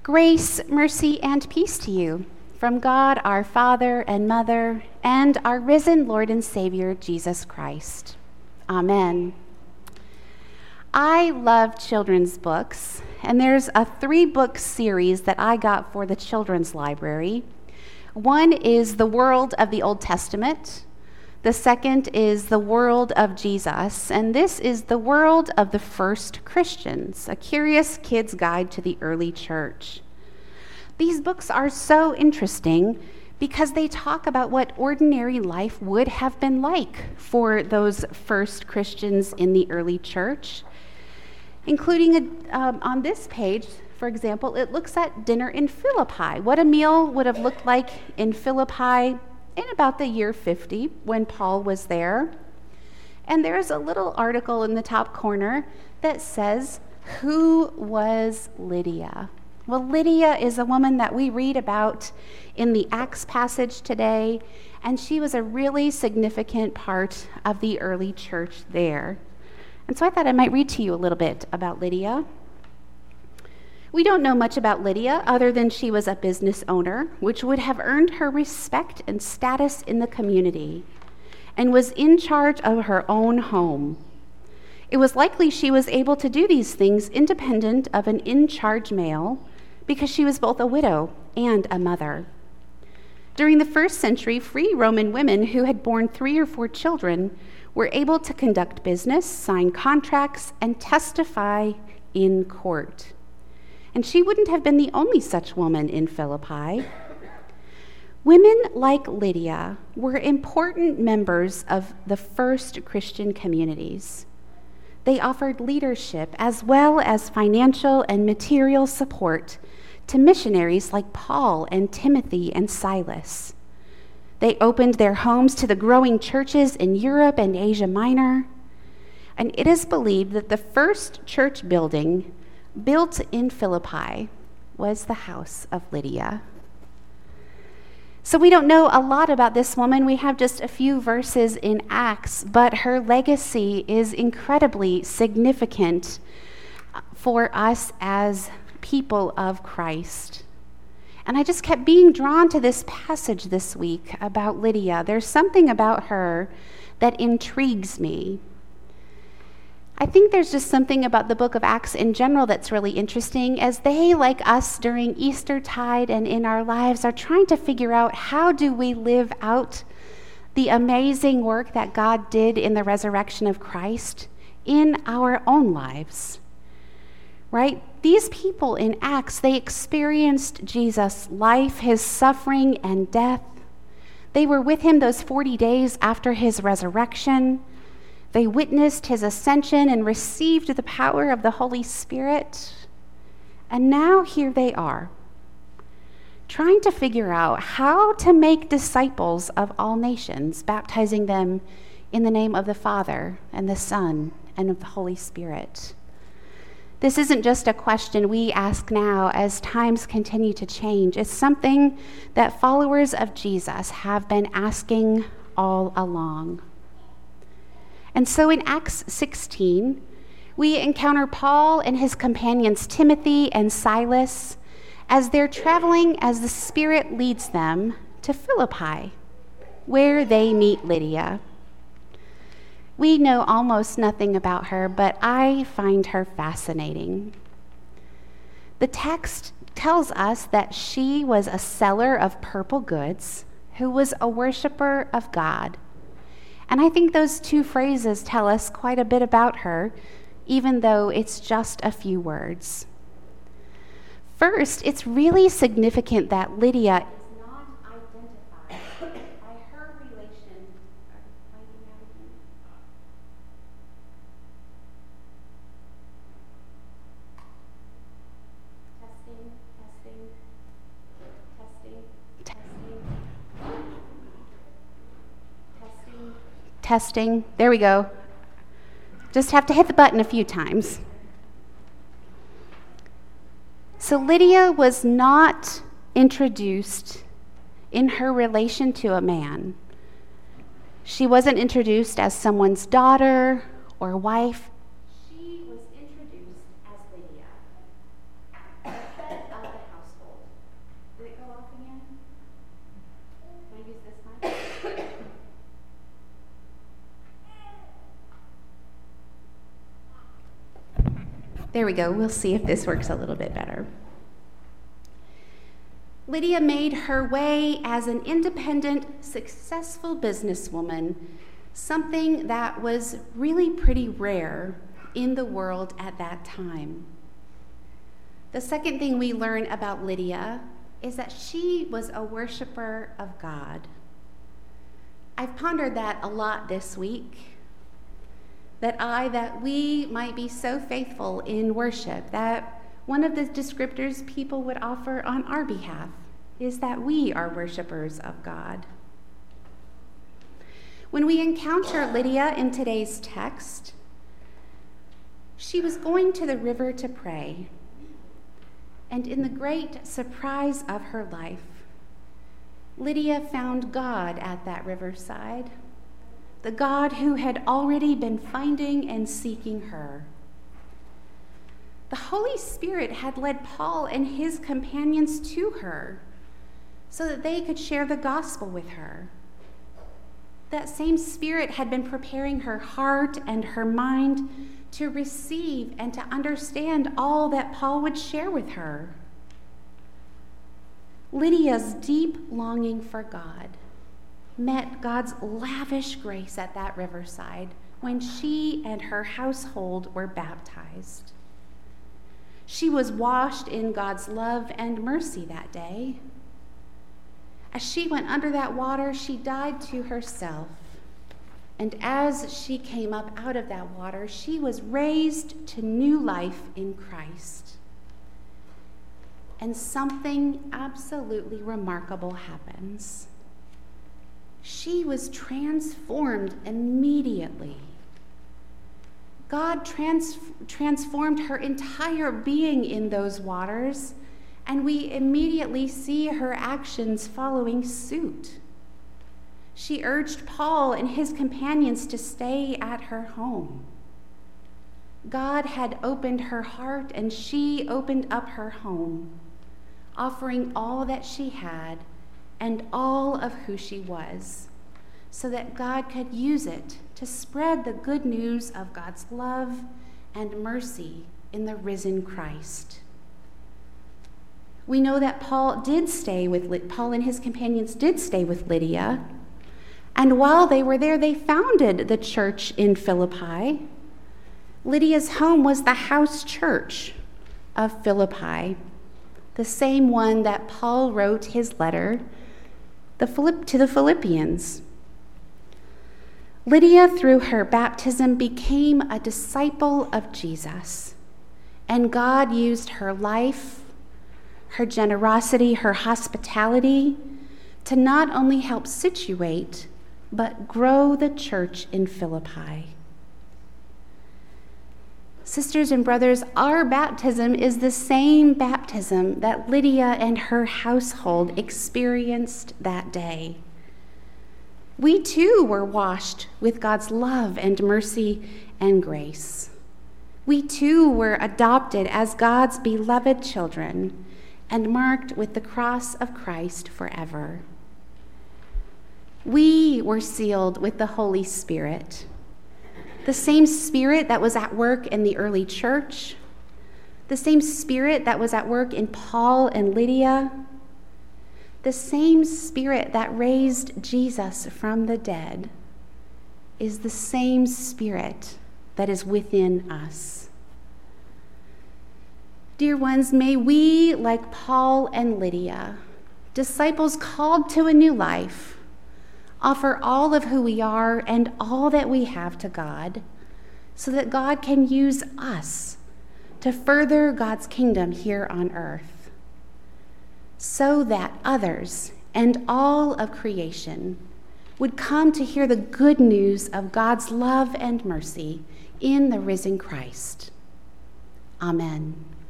Grace, mercy, and peace to you from God, our Father and Mother, and our risen Lord and Savior, Jesus Christ. Amen. I love children's books, and there's a 3-book series that I got for the children's library. One is The World of the Old Testament. The second is The World of Jesus, and this is The World of the First Christians, a curious kid's guide to the early church. These books are so interesting because they talk about what ordinary life would have been like for those first Christians in the early church, including on this page, for example, it looks at dinner in Philippi, what a meal would have looked like in Philippi in about the year 50 when Paul was there. And there's a little article in the top corner that says, "Who was Lydia?" Well, Lydia is a woman that we read about in the Acts passage today, and she was a really significant part of the early church there. And so I thought I might read to you a little bit about Lydia. We don't know much about Lydia other than she was a business owner, which would have earned her respect and status in the community, and was in charge of her own home. It was likely she was able to do these things independent of an in-charge male because she was both a widow and a mother. During the first century, free Roman women who had borne 3 or 4 children were able to conduct business, sign contracts, and testify in court. And she wouldn't have been the only such woman in Philippi. Women like Lydia were important members of the first Christian communities. They offered leadership as well as financial and material support to missionaries like Paul and Timothy and Silas. They opened their homes to the growing churches in Europe and Asia Minor. And it is believed that the first church building built in Philippi was the house of Lydia. So we don't know a lot about this woman. We have just a few verses in Acts, but her legacy is incredibly significant for us as people of Christ. And I just kept being drawn to this passage this week about Lydia. There's something about her that intrigues me. I think there's just something about the book of Acts in general that's really interesting, as they, like us during Eastertide and in our lives, are trying to figure out how do we live out the amazing work that God did in the resurrection of Christ in our own lives, right? These people in Acts, they experienced Jesus' life, his suffering and death. They were with him those 40 days after his resurrection. They witnessed his ascension and received the power of the Holy Spirit. And now here they are, trying to figure out how to make disciples of all nations, baptizing them in the name of the Father and the Son and of the Holy Spirit. This isn't just a question we ask now as times continue to change. It's something that followers of Jesus have been asking all along. And so in Acts 16, we encounter Paul and his companions Timothy and Silas as they're traveling as the Spirit leads them to Philippi, where they meet Lydia. We know almost nothing about her, but I find her fascinating. The text tells us that she was a seller of purple goods who was a worshiper of God. And I think those 2 phrases tell us quite a bit about her, even though it's just a few words. First, it's really significant that Lydia is not identified by her relation. Testing. There we go. Just have to hit the button a few times. So Lydia was not introduced in her relation to a man. She wasn't introduced as someone's daughter or wife. She was introduced as Lydia, the head of the There we go. We'll see if this works a little bit better. Lydia made her way as an independent, successful businesswoman, something that was really pretty rare in the world at that time. The second thing we learn about Lydia is that she was a worshiper of God. I've pondered that a lot this week, that we might be so faithful in worship, that one of the descriptors people would offer on our behalf is that we are worshipers of God. When we encounter Lydia in today's text, she was going to the river to pray, and in the great surprise of her life, Lydia found God at that riverside, the God who had already been finding and seeking her. The Holy Spirit had led Paul and his companions to her so that they could share the gospel with her. That same Spirit had been preparing her heart and her mind to receive and to understand all that Paul would share with her. Lydia's deep longing for God met God's lavish grace at that riverside when she and her household were baptized. She was washed in God's love and mercy that day. As she went under that water, she died to herself. And as she came up out of that water, she was raised to new life in Christ. And something absolutely remarkable happens. She was transformed immediately. God transformed her entire being in those waters, and we immediately see her actions following suit. She urged Paul and his companions to stay at her home. God had opened her heart, and she opened up her home, offering all that she had and all of who she was, so that God could use it to spread the good news of God's love and mercy in the risen Christ. We know that Paul and his companions did stay with Lydia, and while they were there, they founded the church in Philippi. Lydia's home was the house church of Philippi, the same one that Paul wrote his letter to the Philippians. Lydia, through her baptism, became a disciple of Jesus, and God used her life, her generosity, her hospitality to not only help situate, but grow the church in Philippi. Sisters and brothers, our baptism is the same baptism that Lydia and her household experienced that day. We too were washed with God's love and mercy and grace. We too were adopted as God's beloved children and marked with the cross of Christ forever. We were sealed with the Holy Spirit, the same Spirit that was at work in the early church, the same Spirit that was at work in Paul and Lydia, the same Spirit that raised Jesus from the dead is the same Spirit that is within us. Dear ones, may we, like Paul and Lydia, disciples called to a new life, offer all of who we are and all that we have to God, so that God can use us to further God's kingdom here on earth, so that others and all of creation would come to hear the good news of God's love and mercy in the risen Christ. Amen.